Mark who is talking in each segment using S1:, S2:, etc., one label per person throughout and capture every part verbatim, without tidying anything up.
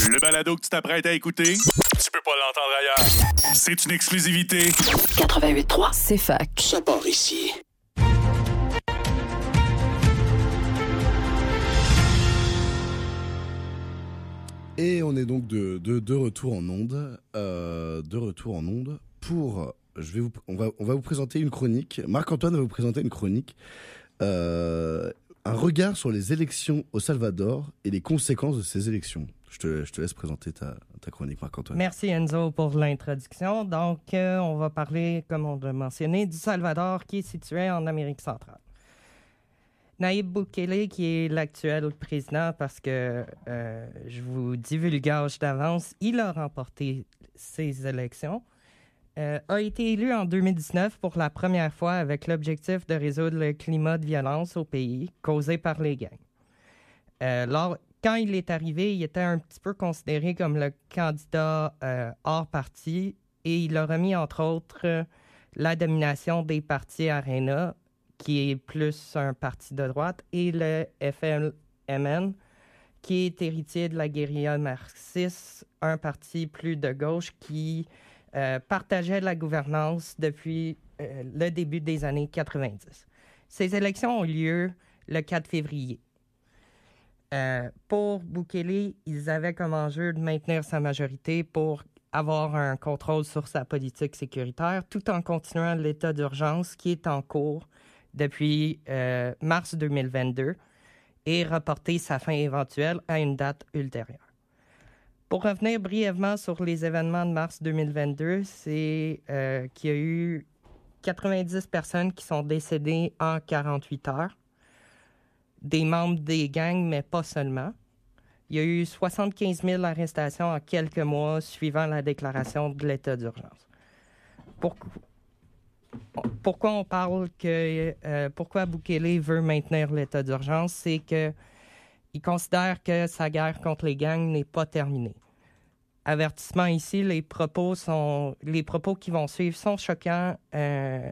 S1: Le balado que tu t'apprêtes à écouter, tu peux pas l'entendre ailleurs. C'est une exclusivité.
S2: quatre-vingt-huit trois,
S3: C'est fac.
S2: ça part ici.
S4: Et on est donc de, de, de retour en onde, euh, de retour en onde pour, je vais vous, on va, on va vous présenter une chronique. Marc-Antoine va vous présenter une chronique, euh, un regard sur les élections au Salvador et les conséquences de ces élections. Je te, je te laisse présenter ta, ta chronique, Marc-Antoine.
S5: Merci Enzo pour l'introduction. Donc, euh, on va parler, comme on l'a mentionné, du Salvador qui est situé en Amérique centrale. Nayib Bukele, qui est l'actuel président, parce que euh, je vous divulgage d'avance, il a remporté ces élections, euh, a été élu en deux mille dix-neuf pour la première fois avec l'objectif de résoudre le climat de violence au pays causé par les gangs. Euh, lors, quand il est arrivé, il était un petit peu considéré comme le candidat euh, hors parti et il a remis, entre autres, euh, la domination des partis Arena, qui est plus un parti de droite, et le F L M N, qui est héritier de la guérilla marxiste, un parti plus de gauche qui euh, partageait la gouvernance depuis euh, le début des années quatre-vingt-dix. Ces élections ont lieu le quatre février. Euh, pour Bukele, ils avaient comme enjeu de maintenir sa majorité pour avoir un contrôle sur sa politique sécuritaire, tout en continuant l'état d'urgence qui est en cours depuis euh, mars deux mille vingt-deux et reporter sa fin éventuelle à une date ultérieure. Pour revenir brièvement sur les événements de mars deux mille vingt-deux, c'est euh, qu'il y a eu quatre-vingt-dix personnes qui sont décédées en quarante-huit heures, des membres des gangs, mais pas seulement. Il y a eu soixante-quinze mille arrestations en quelques mois suivant la déclaration de l'état d'urgence. Pourquoi? Pourquoi on parle que... Euh, pourquoi Bukele veut maintenir l'état d'urgence, c'est qu'il considère que sa guerre contre les gangs n'est pas terminée. Avertissement ici, les propos, sont, les propos qui vont suivre sont choquants euh,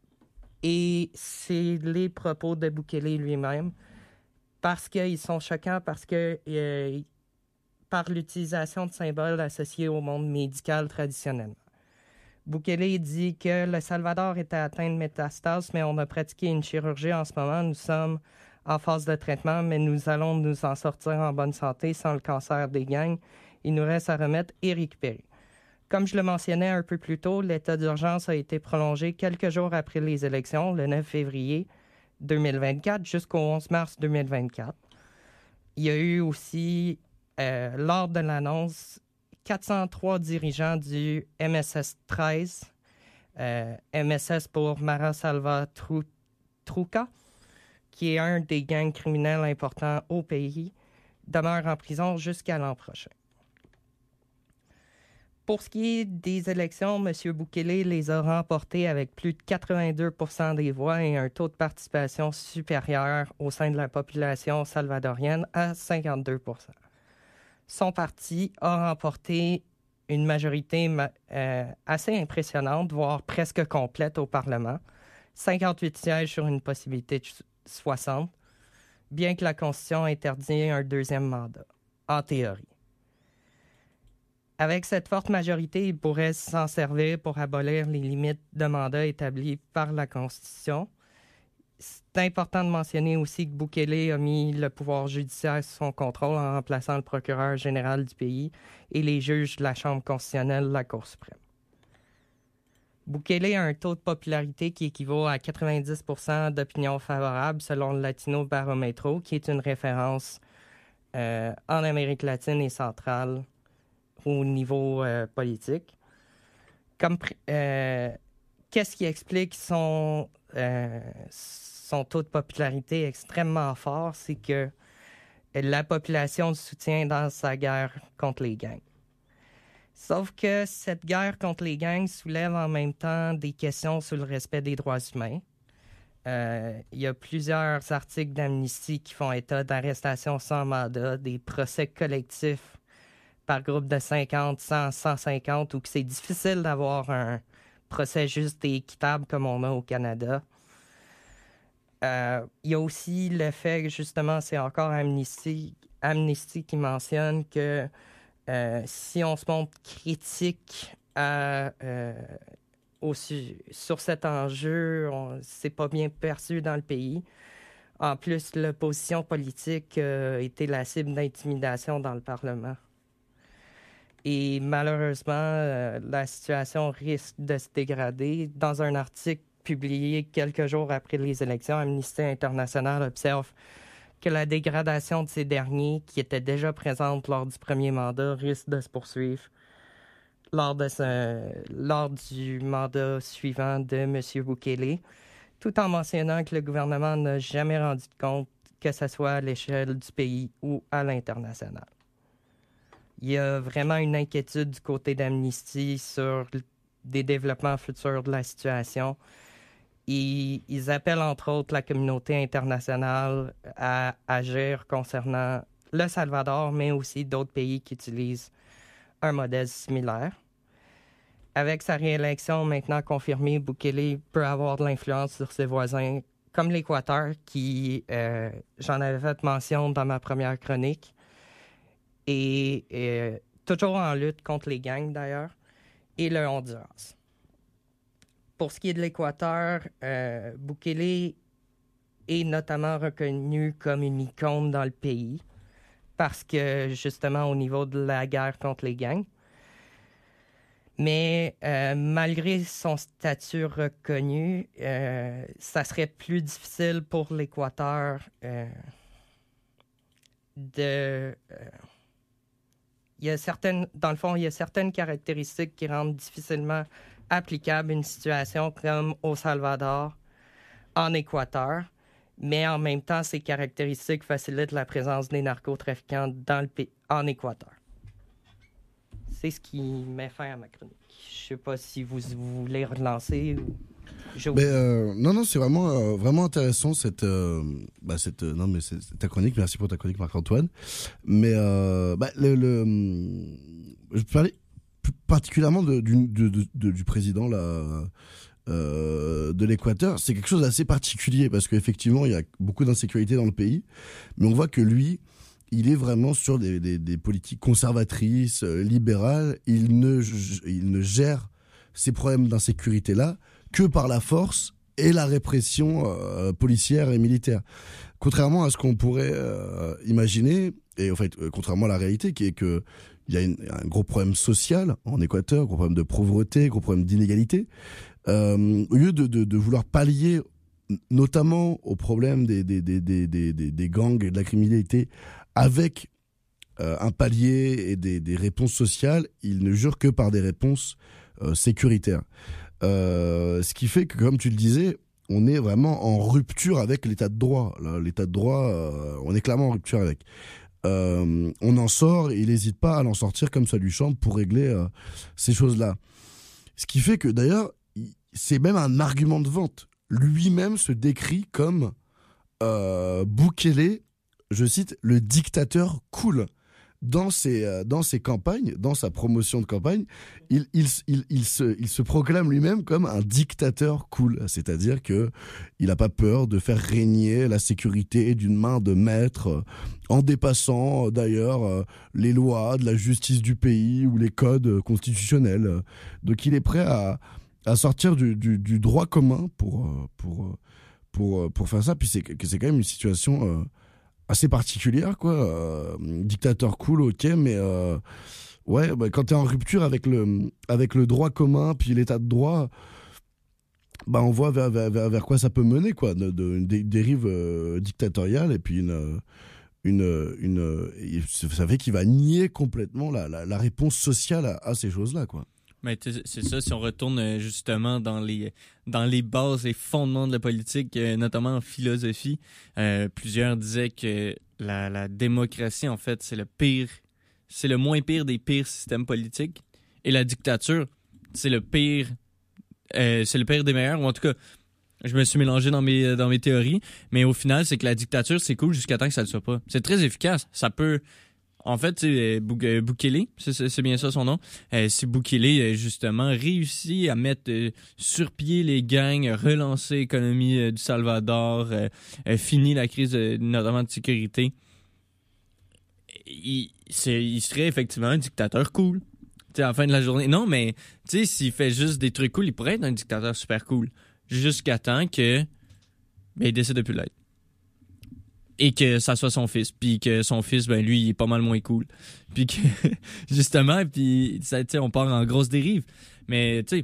S5: et c'est les propos de Bukele lui-même parce qu'ils sont choquants, parce que euh, par l'utilisation de symboles associés au monde médical traditionnellement. Bukele dit que le Salvador était atteint de métastases, mais on a pratiqué une chirurgie en ce moment. Nous sommes en phase de traitement, mais nous allons nous en sortir en bonne santé sans le cancer des gangs. Il nous reste à remettre et récupérer. Comme je le mentionnais un peu plus tôt, l'état d'urgence a été prolongé quelques jours après les élections, le neuf février deux mille vingt-quatre jusqu'au onze mars deux mille vingt-quatre. Il y a eu aussi, euh, lors de l'annonce, quatre cent trois dirigeants du M S S treize, euh, M S S pour Mara Salva Truca, qui est un des gangs criminels importants au pays, demeurent en prison jusqu'à l'an prochain. Pour ce qui est des élections, M. Bukele les a remportées avec plus de quatre-vingt-deux pour cent des voix et un taux de participation supérieur au sein de la population salvadorienne à cinquante-deux pour cent. Son parti a remporté une majorité euh, assez impressionnante, voire presque complète au Parlement. cinquante-huit sièges sur une possibilité de soixante, bien que la Constitution interdit un deuxième mandat, en théorie. Avec cette forte majorité, il pourrait s'en servir pour abolir les limites de mandat établies par la Constitution. C'est important de mentionner aussi que Bukele a mis le pouvoir judiciaire sous son contrôle en remplaçant le procureur général du pays et les juges de la Chambre constitutionnelle de la Cour suprême. Bukele a un taux de popularité qui équivaut à quatre-vingt-dix pour cent d'opinion favorable selon le Latino Barometro, qui est une référence euh, en Amérique latine et centrale au niveau euh, politique. Comme, euh, qu'est-ce qui explique son... Euh, son taux de popularité extrêmement fort, c'est que la population le soutient dans sa guerre contre les gangs. Sauf que cette guerre contre les gangs soulève en même temps des questions sur le respect des droits humains. Euh, il y a plusieurs articles d'Amnesty qui font état d'arrestations sans mandat, des procès collectifs par groupe de cinquante, cent, cent cinquante, où c'est difficile d'avoir un procès juste et équitable comme on a au Canada. Euh, il y a aussi le fait que, justement, c'est encore Amnesty, Amnesty qui mentionne que euh, si on se montre critique à, euh, au, sur cet enjeu, on, c'est pas bien perçu dans le pays. En plus, l'opposition politique a été la cible d'intimidation dans le Parlement. Et malheureusement, euh, la situation risque de se dégrader. Dans un article publié quelques jours après les élections, Amnesty International observe que la dégradation de ces derniers, qui étaient déjà présente lors du premier mandat, risque de se poursuivre lors, de ce, lors du mandat suivant de M. Bukele, tout en mentionnant que le gouvernement n'a jamais rendu compte, que ce soit à l'échelle du pays ou à l'international. Il y a vraiment une inquiétude du côté d'Amnesty sur des développements futurs de la situation. Et ils appellent entre autres la communauté internationale à agir concernant le Salvador, mais aussi d'autres pays qui utilisent un modèle similaire. Avec sa réélection maintenant confirmée, Bukele peut avoir de l'influence sur ses voisins, comme l'Équateur, qui, euh, j'en avais fait mention dans ma première chronique, et euh, toujours en lutte contre les gangs d'ailleurs, et le Honduras. Pour ce qui est de l'Équateur, euh, Bukele est notamment reconnu comme une icône dans le pays, parce que justement au niveau de la guerre contre les gangs. Mais euh, malgré son statut reconnu, euh, ça serait plus difficile pour l'Équateur euh, de... Euh, il y a certaines, dans le fond, il y a certaines caractéristiques qui rendent difficilement applicable une situation comme au Salvador, en Équateur, mais en même temps, ces caractéristiques facilitent la présence des narcotrafiquants dans le pays, en Équateur. C'est ce qui met fin à ma chronique. Je sais pas si vous, vous voulez relancer ou... Je...
S4: Mais euh, non, non, c'est vraiment, euh, vraiment intéressant cette, euh, bah, cette, euh, non, mais c'est, c'est ta chronique. Merci pour ta chronique, Marc-Antoine. Mais euh, bah, le, le, je parlais plus particulièrement de, du, de, de, de, du président là, euh, de l'Équateur. C'est quelque chose d'assez particulier parce qu'effectivement, il y a beaucoup d'insécurité dans le pays, mais on voit que lui, il est vraiment sur des, des, des politiques conservatrices, euh, libérales. Il ne, il ne gère ces problèmes d'insécurité-là que par la force et la répression euh, policière et militaire. Contrairement à ce qu'on pourrait euh, imaginer, et en fait, euh, contrairement à la réalité, qui est que il y a une, un gros problème social en Équateur, gros problème de pauvreté, gros problème d'inégalité. Euh, au lieu de, de, de vouloir pallier notamment au problème des, des, des, des, des, des gangs et de la criminalité avec euh, un palier et des, des réponses sociales, il ne jure que par des réponses euh, sécuritaires. Euh, ce qui fait que, comme tu le disais, on est vraiment en rupture avec l'état de droit. Là, l'état de droit, euh, on est clairement en rupture avec. Euh, on en sort et il n'hésite pas à l'en sortir comme ça lui chante pour régler euh, ces choses-là. Ce qui fait que, d'ailleurs, c'est même un argument de vente. Lui-même se décrit comme euh, Bukele, je cite, le dictateur cool. Dans ses, euh, dans ses campagnes, dans sa promotion de campagne, il, il, il, il, se, il se proclame lui-même comme un dictateur cool. C'est-à-dire qu'il n'a pas peur de faire régner la sécurité d'une main de maître, euh, en dépassant euh, d'ailleurs euh, les lois de la justice du pays ou les codes euh, constitutionnels. Donc il est prêt à, à sortir du, du, du droit commun pour, euh, pour, pour, pour faire ça. Puis c'est, c'est quand même une situation... Euh, assez particulière, quoi. Euh, dictateur cool, ok, mais euh, ouais, bah, quand t'es en rupture avec le, avec le droit commun, puis l'état de droit, bah, on voit vers, vers, vers, vers quoi ça peut mener, quoi, de, de, une dérive euh, dictatoriale, et puis une, une, une, une, ça fait qu'il va nier complètement la, la, la réponse sociale à, à ces choses-là, quoi.
S3: Mais c'est ça, si on retourne justement dans les, dans les bases, les fondements de la politique, notamment en philosophie, euh, plusieurs disaient que la, la démocratie, en fait, c'est le pire, c'est le moins pire des pires systèmes politiques. Et la dictature, c'est le pire, euh, c'est le pire des meilleurs, ou en tout cas, je me suis mélangé dans mes, dans mes théories, mais au final, c'est que la dictature, c'est cool jusqu'à temps que ça le soit pas. C'est très efficace. Ça peut... En fait, c'est Bukele, c'est, c'est bien ça son nom. Euh, c'est Bukele, justement, réussi à mettre euh, sur pied les gangs, relancer l'économie euh, du Salvador, euh, euh, fini la crise, euh, notamment de sécurité. il, c'est, il serait effectivement un dictateur cool. T'sais, à la fin de la journée. Non, mais tu sais, s'il fait juste des trucs cool, il pourrait être un dictateur super cool. Jusqu'à temps que ben, il décide de plus l'être. Et que ça soit son fils. Puis que son fils, ben lui, il est pas mal moins cool. Puis que, justement, puis ça, tu sais, on part en grosse dérive. Mais, tu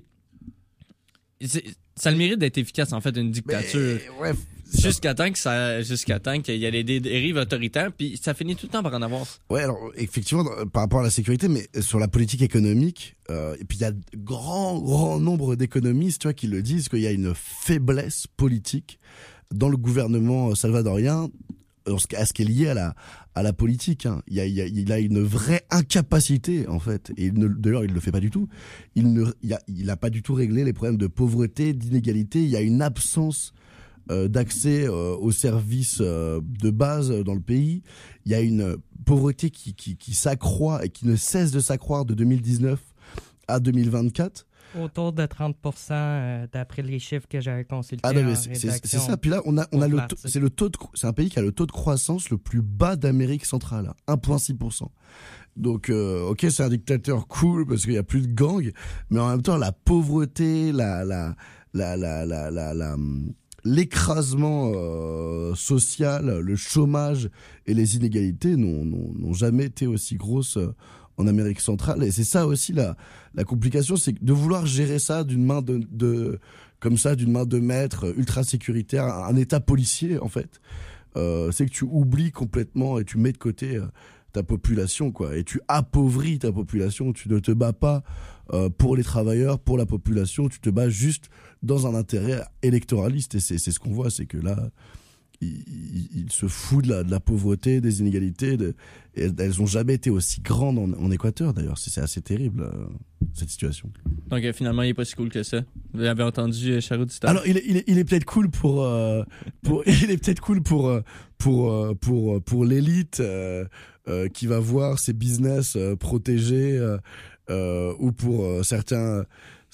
S3: sais, ça a le mérite d'être efficace, en fait, une dictature.
S4: Mais, ouais,
S3: jusqu'à temps que ça, jusqu'à temps qu'il y ait des dérives autoritaires, puis ça finit tout le temps par en avoir.
S4: Ouais, alors, effectivement, par rapport à la sécurité, mais sur la politique économique, euh, et puis il y a grand, grand nombre d'économistes, tu vois, qui le disent, qu'il y a une faiblesse politique dans le gouvernement salvadorien, à ce qui est lié à la à la politique. Hein. Il, y a, il, y a, il a une vraie incapacité, en fait, et il ne, d'ailleurs il ne le fait pas du tout. Il ne il a, il a pas du tout réglé les problèmes de pauvreté, d'inégalité. Il y a une absence euh, d'accès euh, aux services euh, de base dans le pays. Il y a une pauvreté qui, qui, qui s'accroît et qui ne cesse de s'accroître de deux mille dix-neuf à deux mille vingt-quatre.
S5: Autour de trente pour cent euh, d'après les chiffres que j'avais consultés.
S4: Ah non, mais
S5: en
S4: c'est, c'est,
S5: rédaction.
S4: c'est ça. Puis là, on a, on a le taux, c'est le taux de, c'est un pays qui a le taux de croissance le plus bas d'Amérique centrale, un virgule six pour cent. Donc, euh, ok, c'est un dictateur cool parce qu'il y a plus de gangs, mais en même temps, la pauvreté, la, la, la, la, la, la, la l'écrasement euh, social, le chômage et les inégalités n'ont, n'ont, n'ont jamais été aussi grosses euh, en Amérique centrale. Et c'est ça aussi la, la complication, c'est de vouloir gérer ça d'une main de, de comme ça, d'une main de maître ultra sécuritaire, un état policier en fait. Euh, c'est que tu oublies complètement et tu mets de côté euh, ta population, quoi, et tu appauvris ta population. Tu ne te bats pas euh, pour les travailleurs, pour la population, tu te bats juste dans un intérêt électoraliste. Et c'est, c'est ce qu'on voit, c'est que là, il, il, il se fout de la, de la pauvreté, des inégalités, de, et elles ont jamais été aussi grandes en, en Équateur, d'ailleurs. C'est, c'est assez terrible, euh, cette situation.
S3: Donc, euh, finalement, il est pas si cool que ça. Vous avez entendu euh, Charou du
S4: Alors, il est, il est, il est peut-être cool pour, euh, pour, il est peut-être cool pour, euh, pour, euh, pour, pour l'élite, euh, euh, qui va voir ses business euh, protégés, euh, euh, ou pour euh, certains,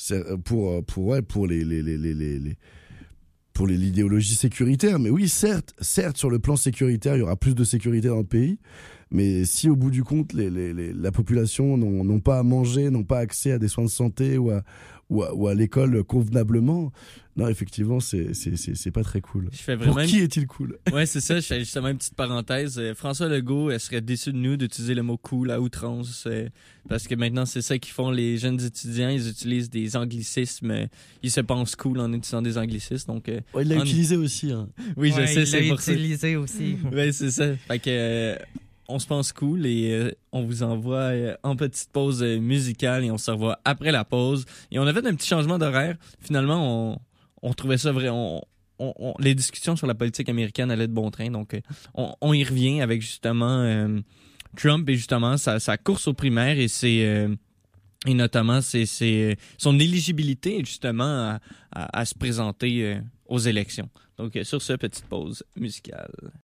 S4: pour, pour, ouais, pour les, les, les, les, les, les pour les, l'idéologie sécuritaire. Mais oui, certes, certes, sur le plan sécuritaire, il y aura plus de sécurité dans le pays. Mais si au bout du compte, les, les, les, la population n'ont, n'ont pas à manger, n'ont pas accès à des soins de santé ou à, ou à, ou à l'école convenablement, non, effectivement, c'est, c'est, c'est, c'est pas très cool.
S3: Je fais
S4: Pour
S3: vraiment...
S4: qui est-il cool?
S3: Ouais, c'est ça. Je fais justement une petite parenthèse. Euh, François Legault elle serait déçu de nous d'utiliser le mot cool à outrance, euh, parce que maintenant, c'est ça qu'ils font les jeunes étudiants. Ils utilisent des anglicismes. Euh, ils se pensent cool en utilisant des anglicismes. Donc, euh,
S4: Ouais, il l'a
S3: en...
S4: utilisé aussi. Hein.
S3: Oui, je
S5: Ouais,
S3: sais,
S5: il
S3: c'est
S5: l'a
S3: pour ça.
S5: utilisé aussi.
S3: Ouais, c'est ça. Fait que... Euh, on se pense cool et euh, on vous envoie euh, en petite pause euh, musicale et on se revoit après la pause. Et on a fait un petit changement d'horaire. Finalement, on, on trouvait ça vrai. On, on, on, les discussions sur la politique américaine allaient de bon train. Donc, euh, on, on y revient avec justement euh, Trump et justement sa, sa course aux primaires et c'est euh, et notamment c'est, c'est son éligibilité justement à, à, à se présenter euh, aux élections. Donc, euh, sur ce, petite pause musicale.